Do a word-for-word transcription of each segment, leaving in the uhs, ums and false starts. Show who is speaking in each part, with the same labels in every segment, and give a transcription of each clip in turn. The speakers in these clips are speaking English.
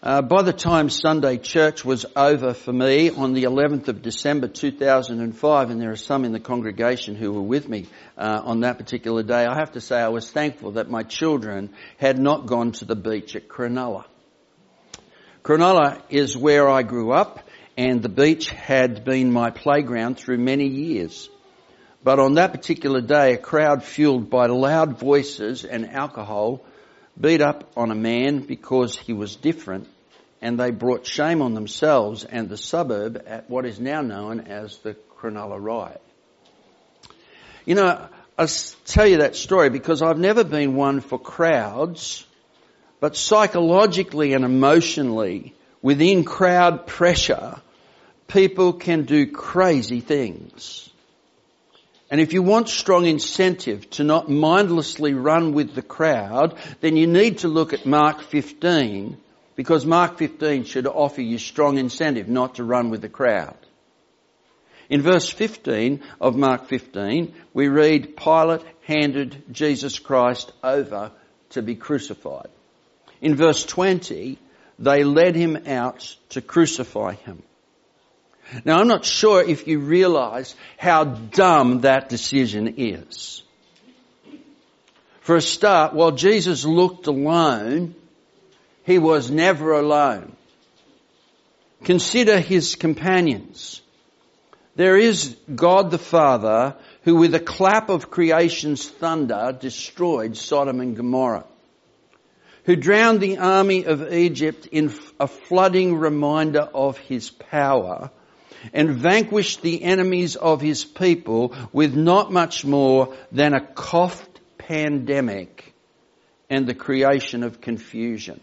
Speaker 1: Uh, by the time Sunday church was over for me on the eleventh of December two thousand five, and there are some in the congregation who were with me uh, on that particular day, I have to say I was thankful that my children had not gone to the beach at Cronulla. Cronulla is where I grew up, and the beach had been my playground through many years. But on that particular day, a crowd fueled by loud voices and alcohol beat up on a man because he was different, and they brought shame on themselves and the suburb at what is now known as the Cronulla riot. You know, I tell you that story because I've never been one for crowds, but psychologically and emotionally, within crowd pressure, people can do crazy things. And if you want strong incentive to not mindlessly run with the crowd, then you need to look at Mark fifteen, because Mark fifteen should offer you strong incentive not to run with the crowd. In verse fifteen of Mark fifteen, we read, Pilate handed Jesus Christ over to be crucified. In verse twenty, they led him out to crucify him. Now, I'm not sure if you realise how dumb that decision is. For a start, while Jesus looked alone, he was never alone. Consider his companions. There is God the Father who with a clap of creation's thunder destroyed Sodom and Gomorrah, who drowned the army of Egypt in a flooding reminder of his power, and vanquished the enemies of his people with not much more than a coughed pandemic and the creation of confusion.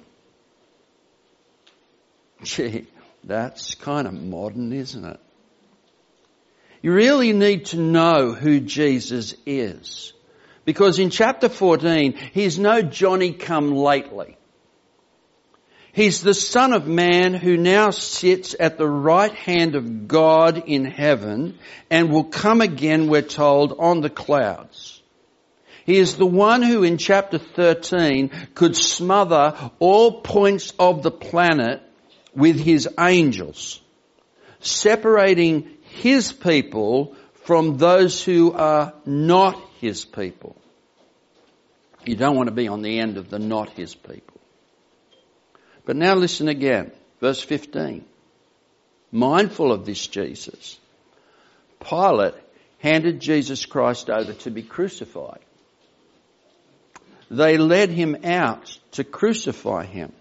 Speaker 1: Gee, that's kind of modern, isn't it? You really need to know who Jesus is, because in chapter fourteen, he's no Johnny-come-lately. He's the Son of Man who now sits at the right hand of God in heaven and will come again, we're told, on the clouds. He is the one who in chapter thirteen could smother all points of the planet with his angels, separating his people from those who are not his people. You don't want to be on the end of the not his people. But now listen again, verse fifteen. Mindful of this Jesus, Pilate handed Jesus Christ over to be crucified. They led him out to crucify him.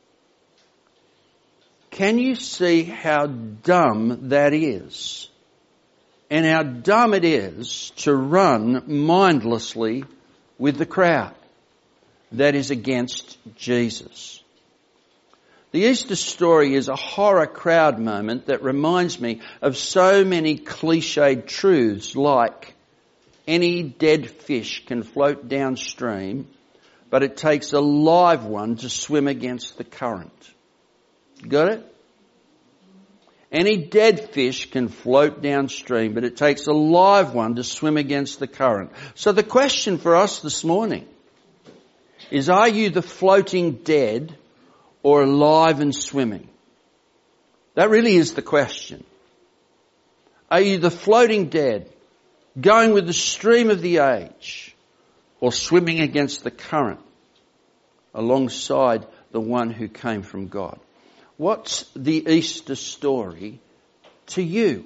Speaker 1: Can you see how dumb that is? And how dumb it is to run mindlessly with the crowd that is against Jesus. The Easter story is a horror crowd moment that reminds me of so many cliched truths like any dead fish can float downstream, but it takes a live one to swim against the current. Got it? Any dead fish can float downstream, but it takes a live one to swim against the current. So the question for us this morning is, are you the floating dead or alive and swimming? That really is the question. Are you the floating dead, going with the stream of the age, or swimming against the current alongside the one who came from God? What's the Easter story to you?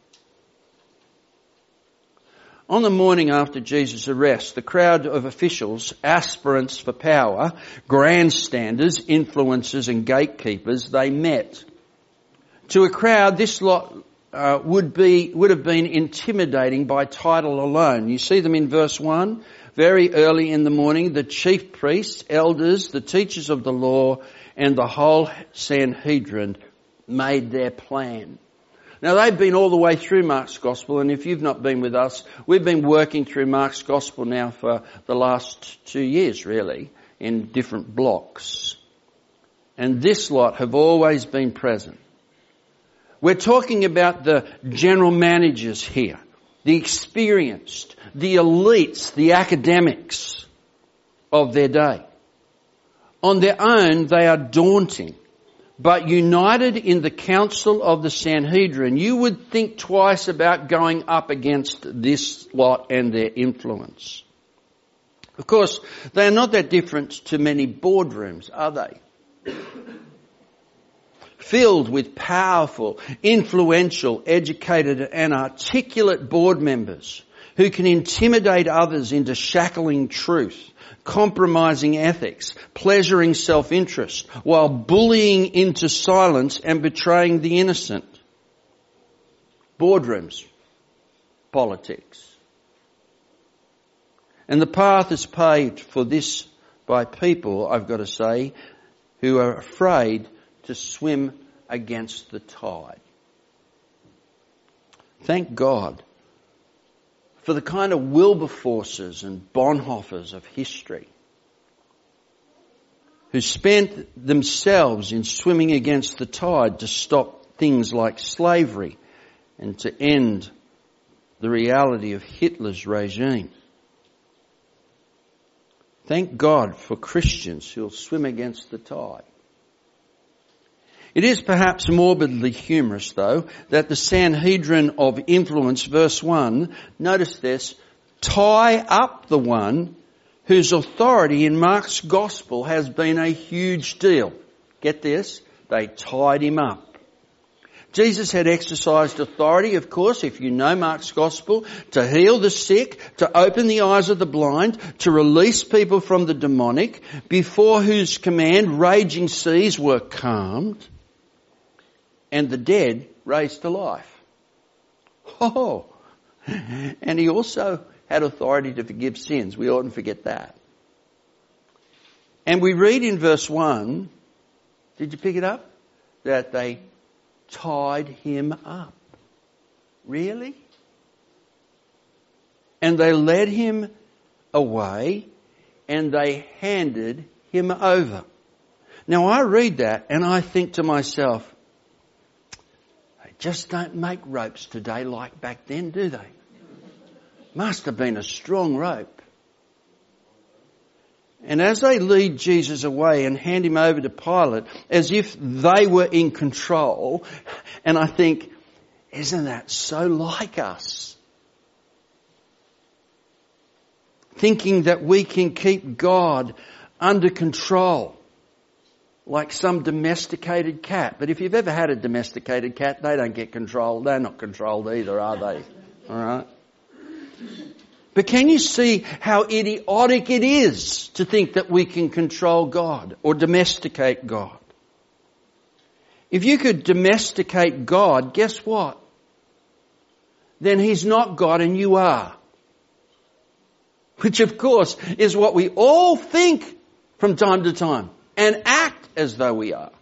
Speaker 1: On the morning after Jesus' arrest, the crowd of officials, aspirants for power, grandstanders, influencers and gatekeepers, they met. To a crowd, this lot uh, would be would have been intimidating by title alone. You see them in verse one. Very early in the morning, the chief priests, elders, the teachers of the law, and the whole Sanhedrin made their plan. Now, they've been all the way through Mark's Gospel, and if you've not been with us, we've been working through Mark's Gospel now for the last two years, really, in different blocks. And this lot have always been present. We're talking about the general managers here, the experienced, the elites, the academics of their day. On their own, they are daunting. but united in the council of the Sanhedrin, you would think twice about going up against this lot and their influence. Of course, they are not that different to many boardrooms, are they? Filled with powerful, influential, educated and articulate board members who can intimidate others into shackling truth, compromising ethics, pleasuring self-interest, while bullying into silence and betraying the innocent. Boardrooms, politics. And the path is paved for this by people, I've got to say, who are afraid to swim against the tide. Thank God for the kind of Wilberforces and Bonhoeffers of history who spent themselves in swimming against the tide to stop things like slavery and to end the reality of Hitler's regime. Thank God for Christians who'll swim against the tide. It is perhaps morbidly humorous, though, that the Sanhedrin of influence, verse one, notice this, tie up the one whose authority in Mark's Gospel has been a huge deal. Get this? They tied him up. Jesus had exercised authority, of course, if you know Mark's Gospel, to heal the sick, to open the eyes of the blind, to release people from the demonic, before whose command raging seas were calmed and the dead raised to life. Oh, and he also had authority to forgive sins. We oughtn't forget that. And we read in verse one, did you pick it up? That they tied him up. Really? And they led him away and they handed him over. Now I read that and I think to myself, they just don't make ropes today like back then, do they? Must have been a strong rope. And as they lead Jesus away and hand him over to Pilate as if they were in control, and I think, isn't that so like us? Thinking that we can keep God under control like some domesticated cat. But if you've ever had a domesticated cat, they don't get controlled. They're not controlled either, are they? All right? But can you see how idiotic it is to think that we can control God or domesticate God? If you could domesticate God, guess what? Then He's not God and you are. Which of course is what we all think from time to time and act as though we are.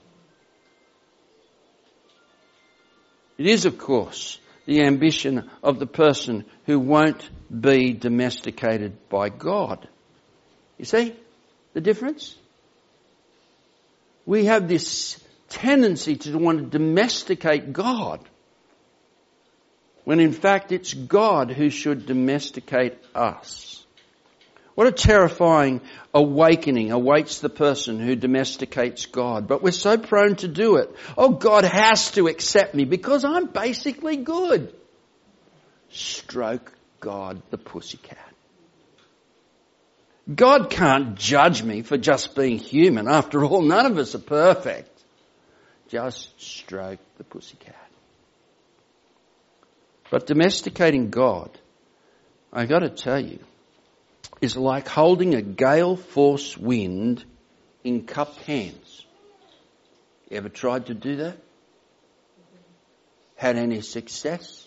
Speaker 1: It is of course the ambition of the person who won't be domesticated by God. You see the difference? We have this tendency to want to domesticate God, when in fact it's God who should domesticate us. What a terrifying awakening awaits the person who domesticates God. But we're so prone to do it. Oh, God has to accept me because I'm basically good. Stroke God the pussycat. God can't judge me for just being human. After all, none of us are perfect. Just stroke the pussycat. But domesticating God, I got to tell you, is like holding a gale force wind in cupped hands. You ever tried to do that? Had any success?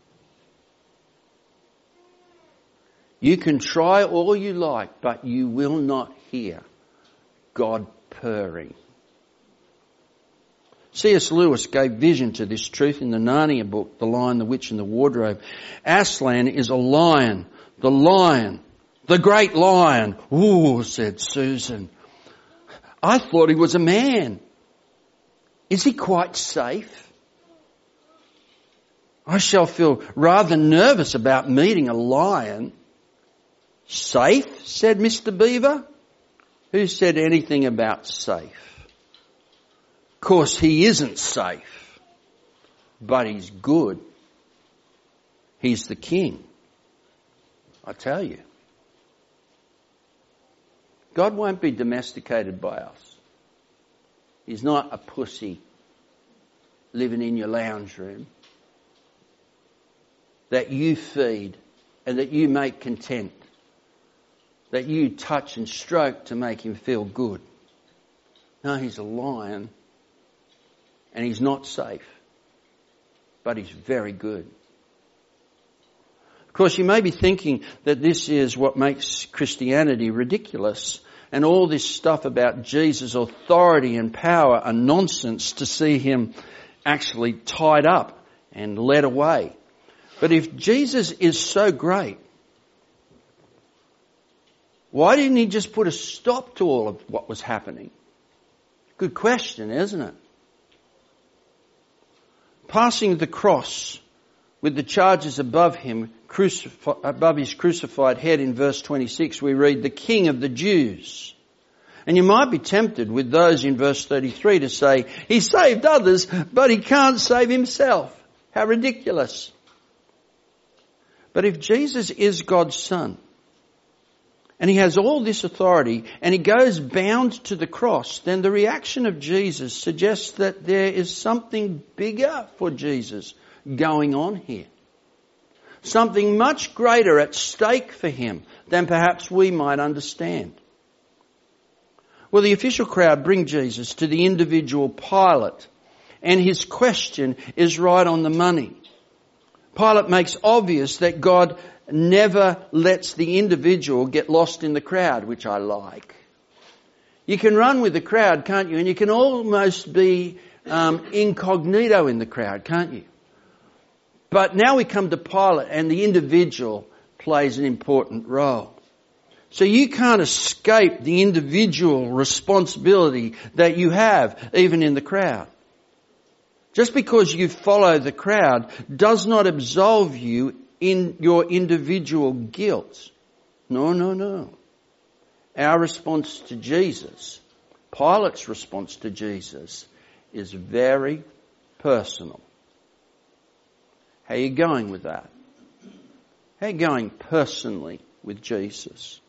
Speaker 1: You can try all you like, but you will not hear God purring. C S Lewis gave vision to this truth in the Narnia book, The Lion, the Witch and the Wardrobe. Aslan is a lion, the lion, the great lion. Ooh, said Susan. I thought he was a man. Is he quite safe? I shall feel rather nervous about meeting a lion. Safe, said Mister Beaver. Who said anything about safe? Of course, he isn't safe, but he's good. He's the king. I tell you. God won't be domesticated by us. He's not a pussy living in your lounge room that you feed and that you make content, that you touch and stroke to make him feel good. No, he's a lion and he's not safe, but he's very good. Of course, you may be thinking that this is what makes Christianity ridiculous, and all this stuff about Jesus' authority and power are nonsense to see him actually tied up and led away. But if Jesus is so great, why didn't he just put a stop to all of what was happening? Good question, isn't it? Passing the cross with the charges above him, crucifi- above his crucified head in verse twenty-six, we read, the King of the Jews. And you might be tempted with those in verse thirty-three to say, he saved others, but he can't save himself. How ridiculous. But if Jesus is God's Son, and he has all this authority, and he goes bound to the cross, then the reaction of Jesus suggests that there is something bigger for Jesus going on here. Something much greater at stake for him than perhaps we might understand. Well, the official crowd bring Jesus to the individual Pilate, and his question is right on the money. Pilate makes obvious that God never lets the individual get lost in the crowd, which I like. You can run with the crowd, can't you? And you can almost be um, incognito in the crowd, can't you? But now we come to Pilate, and the individual plays an important role. So you can't escape the individual responsibility that you have, even in the crowd. Just because you follow the crowd does not absolve you in your individual guilt. No, no, no. Our response to Jesus, Pilate's response to Jesus, is very personal. How are you going with that? How are you going personally with Jesus?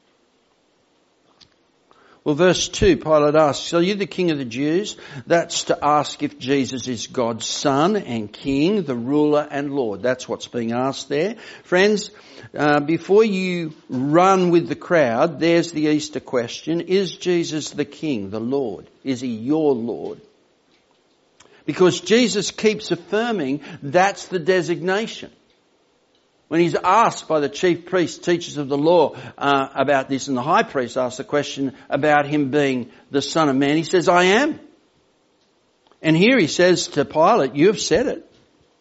Speaker 1: Well, verse two, Pilate asks, are you the King of the Jews? That's to ask if Jesus is God's Son and King, the ruler and Lord. That's what's being asked there. Friends, uh, before you run with the crowd, there's the Easter question. Is Jesus the King, the Lord? Is he your Lord? Because Jesus keeps affirming that's the designation. When he's asked by the chief priests, teachers of the law, uh, about this, and the high priest asks the question about him being the Son of Man, he says, I am. And here he says to Pilate, you have said it.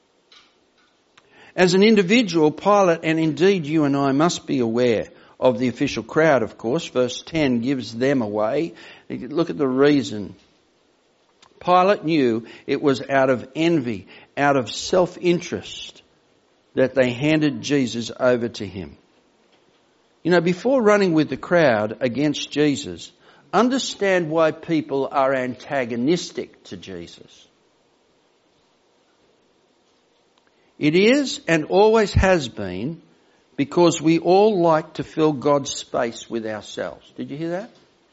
Speaker 1: As an individual, Pilate, and indeed you and I, must be aware of the official crowd, of course. Verse ten gives them away. Look at the reason. Pilate knew it was out of envy, out of self-interest, that they handed Jesus over to him. You know, before running with the crowd against Jesus, understand why people are antagonistic to Jesus. It is and always has been because we all like to fill God's space with ourselves. Did you hear that?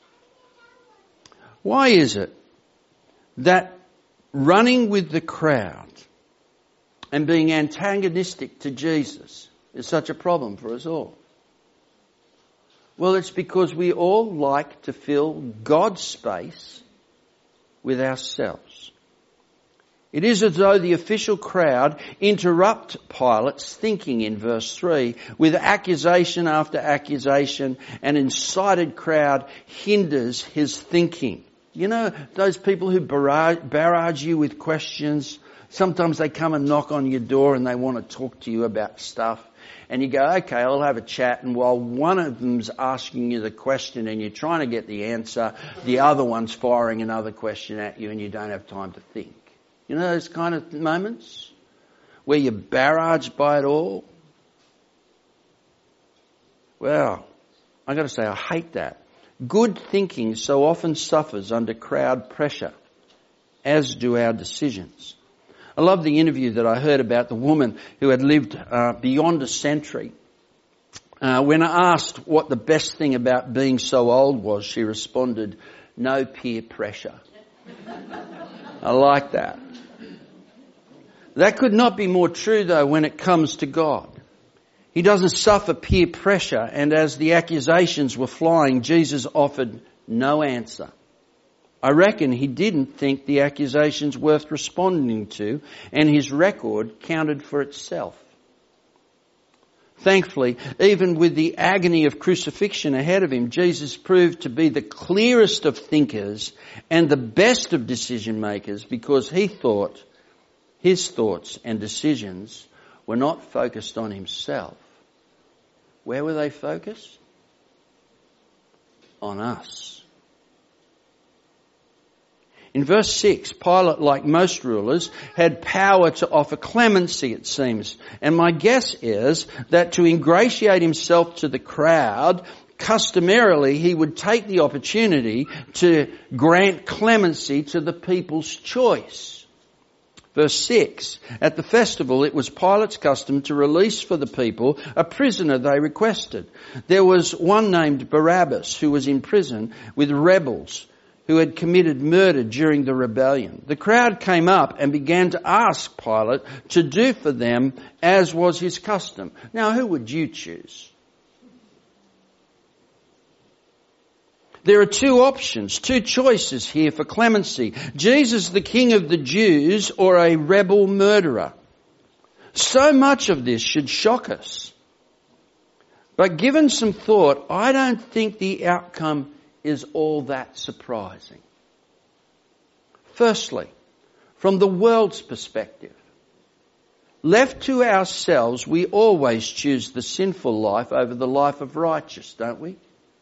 Speaker 1: Why is it that running with the crowd and being antagonistic to Jesus is such a problem for us all? Well, it's because we all like to fill God's space with ourselves. It is as though the official crowd interrupt Pilate's thinking in verse three with accusation after accusation. An incited crowd hinders his thinking. You know, those people who barrage, barrage you with questions, sometimes they come and knock on your door and they want to talk to you about stuff. And you go, okay, I'll have a chat. And while one of them's asking you the question and you're trying to get the answer, the other one's firing another question at you and you don't have time to think. You know those kind of moments where you're barraged by it all? Well, I've got to say, I hate that. Good thinking so often suffers under crowd pressure as do our decisions. I love the interview that I heard about the woman who had lived uh, beyond a century. Uh, when asked what the best thing about being so old was, she responded, "No peer pressure." I like that. That could not be more true, though, when it comes to God. He doesn't suffer peer pressure, and as the accusations were flying, Jesus offered no answer. I reckon he didn't think the accusations worth responding to, and his record counted for itself. Thankfully, even with the agony of crucifixion ahead of him, Jesus proved to be the clearest of thinkers and the best of decision makers, because he thought his thoughts and decisions were not focused on himself. Where were they focused? On us. In verse six, Pilate, like most rulers, had power to offer clemency, it seems. And my guess is that to ingratiate himself to the crowd, customarily he would take the opportunity to grant clemency to the people's choice. Verse six, at the festival it was Pilate's custom to release for the people a prisoner they requested. There was one named Barabbas who was in prison with rebels who had committed murder during the rebellion. The crowd came up and began to ask Pilate to do for them as was his custom. Now, who would you choose? There are two options, two choices here for clemency. Jesus, the King of the Jews, or a rebel murderer. So much of this should shock us. But given some thought, I don't think the outcome is all that surprising. Firstly, from the world's perspective, left to ourselves, we always choose the sinful life over the life of righteous, don't we?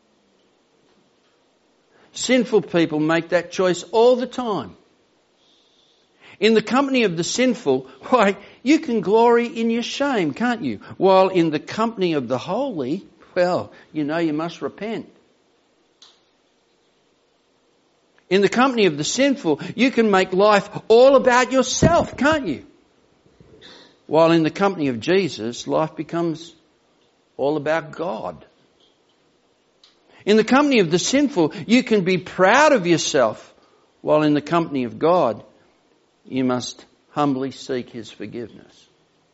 Speaker 1: Sinful people make that choice all the time. In the company of the sinful, why, you can glory in your shame, can't you? While in the company of the holy, well, you know you must repent. In the company of the sinful, you can make life all about yourself, can't you? While in the company of Jesus, life becomes all about God. In the company of the sinful, you can be proud of yourself, while in the company of God, you must humbly seek his forgiveness.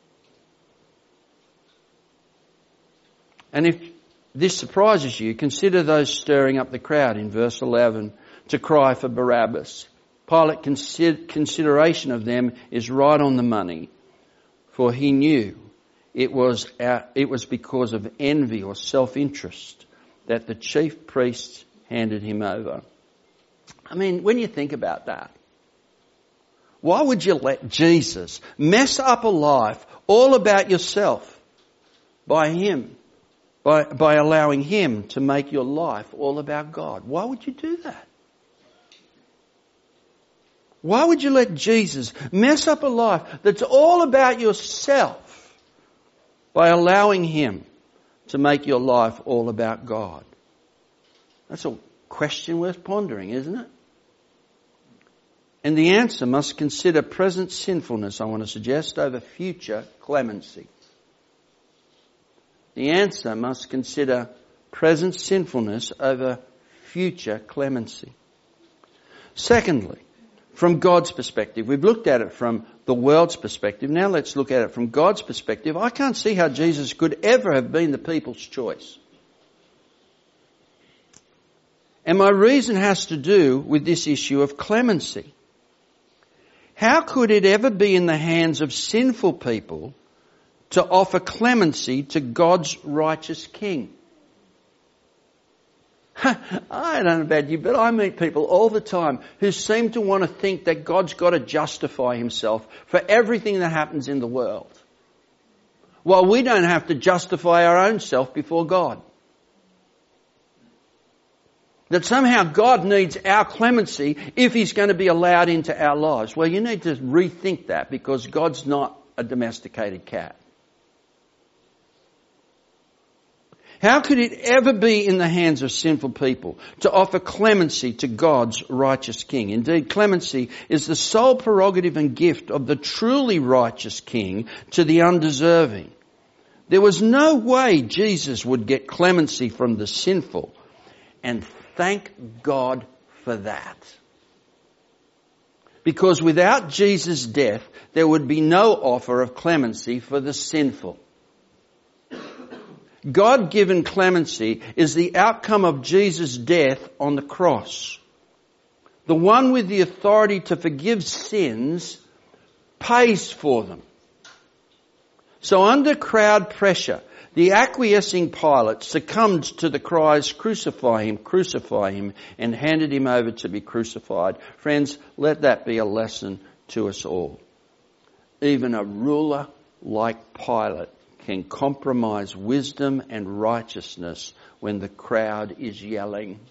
Speaker 1: And if this surprises you, consider those stirring up the crowd in verse eleven to cry for Barabbas. Pilate's consider- consideration of them is right on the money, for he knew it was, our, it was because of envy or self-interest that the chief priests handed him over. I mean, when you think about that, why would you let Jesus mess up a life all about yourself by him, by, by allowing him to make your life all about God? Why would you do that? Why would you let Jesus mess up a life that's all about yourself by allowing him to make your life all about God? That's a question worth pondering, isn't it? And the answer must consider present sinfulness, I want to suggest, over future clemency. The answer must consider present sinfulness over future clemency. Secondly, from God's perspective, we've looked at it from the world's perspective. Now let's look at it from God's perspective. I can't see how Jesus could ever have been the people's choice. And my reason has to do with this issue of clemency. How could it ever be in the hands of sinful people to offer clemency to God's righteous King? I don't know about you, but I meet people all the time who seem to want to think that God's got to justify himself for everything that happens in the world, while we don't have to justify our own self before God. That somehow God needs our clemency if he's going to be allowed into our lives. Well, you need to rethink that, because God's not a domesticated cat. How could it ever be in the hands of sinful people to offer clemency to God's righteous King? Indeed, clemency is the sole prerogative and gift of the truly righteous King to the undeserving. There was no way Jesus would get clemency from the sinful, and thank God for that. Because without Jesus' death, there would be no offer of clemency for the sinful. God-given clemency is the outcome of Jesus' death on the cross. The one with the authority to forgive sins pays for them. So under crowd pressure, the acquiescing Pilate succumbed to the cries, "Crucify him, crucify him," and handed him over to be crucified. Friends, let that be a lesson to us all. Even a ruler like Pilate can compromise wisdom and righteousness when the crowd is yelling.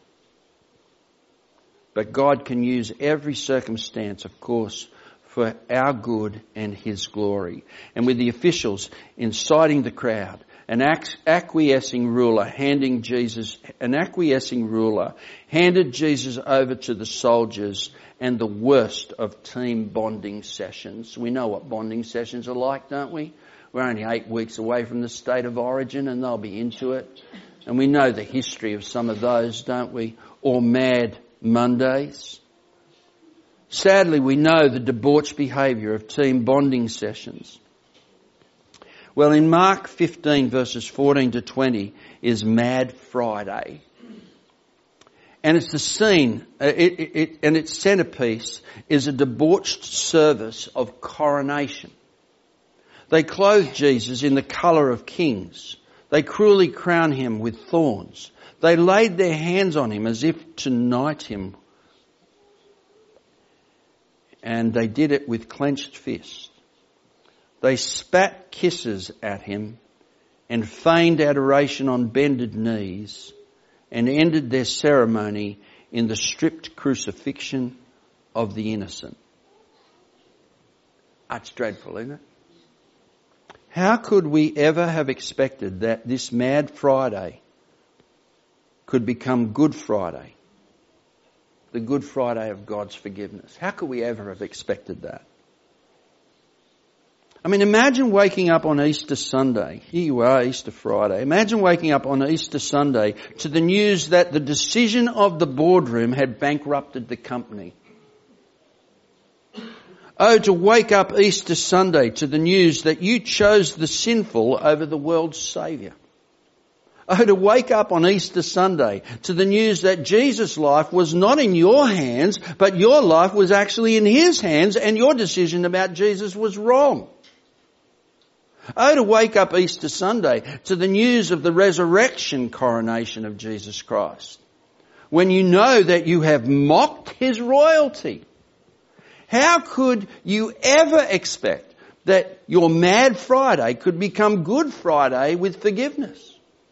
Speaker 1: But God can use every circumstance, of course, for our good and His glory. And with the officials inciting the crowd, an acquiescing ruler handing Jesus, an acquiescing ruler handed Jesus over to the soldiers, and the worst of team bonding sessions. We know what bonding sessions are like, don't we? We're only eight weeks away from the state of origin and they'll be into it. And we know the history of some of those, don't we? Or Mad Mondays. Sadly, we know the debauched behaviour of team bonding sessions. Well, in Mark fifteen verses fourteen to twenty is Mad Friday. And it's the scene, it, it, it, and its centrepiece is a debauched service of coronation. They clothe Jesus in the colour of kings. They cruelly crown him with thorns. They laid their hands on him as if to knight him. And they did it with clenched fists. They spat kisses at him and feigned adoration on bended knees, and ended their ceremony in the stripped crucifixion of the innocent. That's dreadful, isn't it? How could we ever have expected that this Mad Friday could become Good Friday, the Good Friday of God's forgiveness? How could we ever have expected that? I mean, imagine waking up on Easter Sunday. Here you are, Easter Friday. Imagine waking up on Easter Sunday to the news that the decision of the boardroom had bankrupted the company. Oh, to wake up Easter Sunday to the news that you chose the sinful over the world's Saviour. Oh, to wake up on Easter Sunday to the news that Jesus' life was not in your hands, but your life was actually in His hands, and your decision about Jesus was wrong. Oh, to wake up Easter Sunday to the news of the resurrection coronation of Jesus Christ, when you know that you have mocked His royalty. How could you ever expect that your Mad Friday could become Good Friday with forgiveness?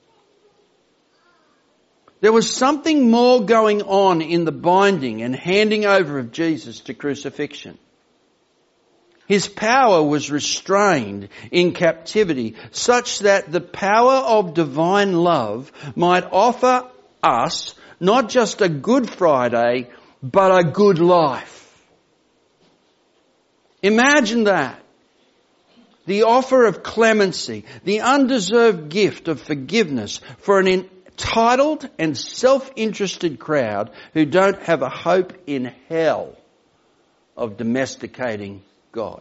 Speaker 1: There was something more going on in the binding and handing over of Jesus to crucifixion. His power was restrained in captivity such that the power of divine love might offer us not just a Good Friday, but a good life. Imagine that. The offer of clemency, the undeserved gift of forgiveness for an entitled and self-interested crowd who don't have a hope in hell of domesticating God.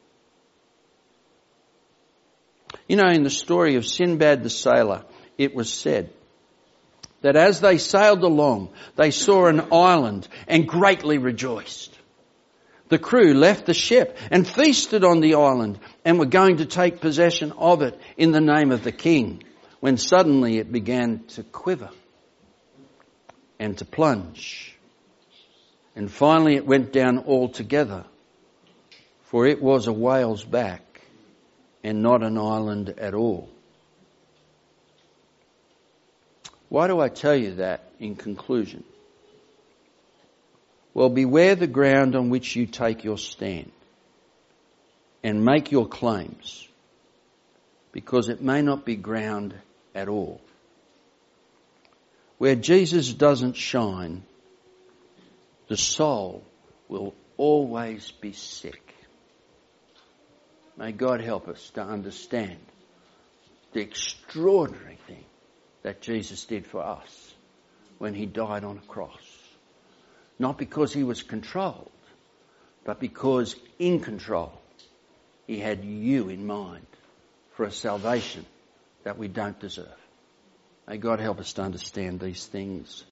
Speaker 1: You know, in the story of Sinbad the Sailor, it was said that as they sailed along, they saw an island and greatly rejoiced. The crew left the ship and feasted on the island and were going to take possession of it in the name of the king, when suddenly it began to quiver and to plunge. And finally it went down altogether, for it was a whale's back and not an island at all. Why do I tell you that in conclusion? Well, beware the ground on which you take your stand and make your claims, because it may not be ground at all. Where Jesus doesn't shine, the soul will always be sick. May God help us to understand the extraordinary thing that Jesus did for us when he died on a cross. Not because he was controlled, but because in control he had you in mind for a salvation that we don't deserve. May God help us to understand these things.